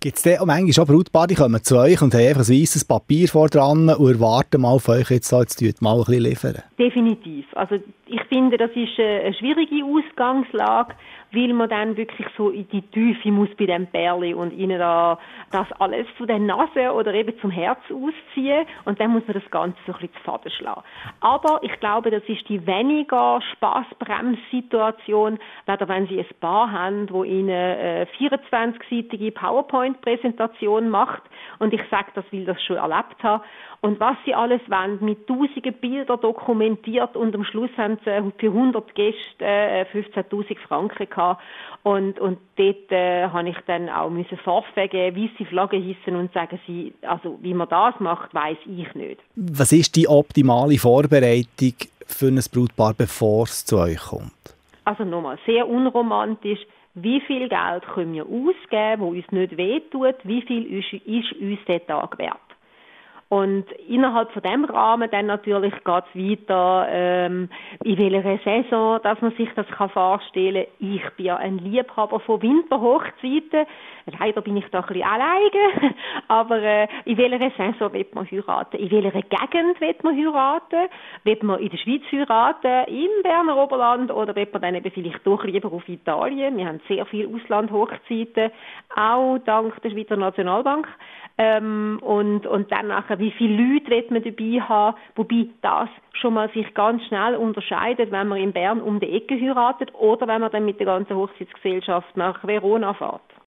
Gibt es auch manchmal schon Brautpaare, die kommen zu euch und haben einfach ein weisses Papier vor dran und erwarten mal von euch, jetzt tut mal ein bisschen liefern? Definitiv. Also ich finde, das ist eine schwierige Ausgangslage, weil man dann wirklich so in die Tiefe muss bei dem Pärli und ihnen da das alles von der Nase oder eben zum Herz ausziehen und dann muss man das Ganze so ein bisschen zu Faden schlagen. Aber ich glaube, das ist die weniger Spassbremssituation, weder wenn Sie ein Paar haben, wo Ihnen eine 24-seitige PowerPoint-Präsentation macht und ich sage das, weil ich das schon erlebt habe. Und was sie alles wollen, mit tausenden Bildern dokumentiert und am Schluss haben sie für 100 Gäste 15'000 Franken gehabt. Und dort habe ich dann auch Forfait geben, weisse Flaggen hissen und sagen sie, also wie man das macht, weiss ich nicht. Was ist die optimale Vorbereitung für ein Brautpaar, bevor es zu euch kommt? Also nochmal, sehr unromantisch. Wie viel Geld können wir ausgeben, wo uns nicht wehtut? Wie viel ist uns der Tag wert? Und innerhalb von diesem Rahmen dann natürlich geht es weiter, in welcher Saison, dass man sich das vorstellen kann. Ich bin ja ein Liebhaber von Winterhochzeiten. Leider bin ich da ein bisschen alleine. Aber in welcher Saison will man heiraten? In welcher Gegend will man heiraten? Will man in der Schweiz heiraten, im Berner Oberland oder will man dann eben vielleicht doch lieber auf Italien? Wir haben sehr viele Auslandhochzeiten, auch dank der Schweizer Nationalbank. Und dann nachher, wie viele Leute will man dabei haben, wobei das schon mal sich ganz schnell unterscheidet, wenn man in Bern um die Ecke heiratet oder wenn man dann mit der ganzen Hochzeitsgesellschaft nach Verona fährt.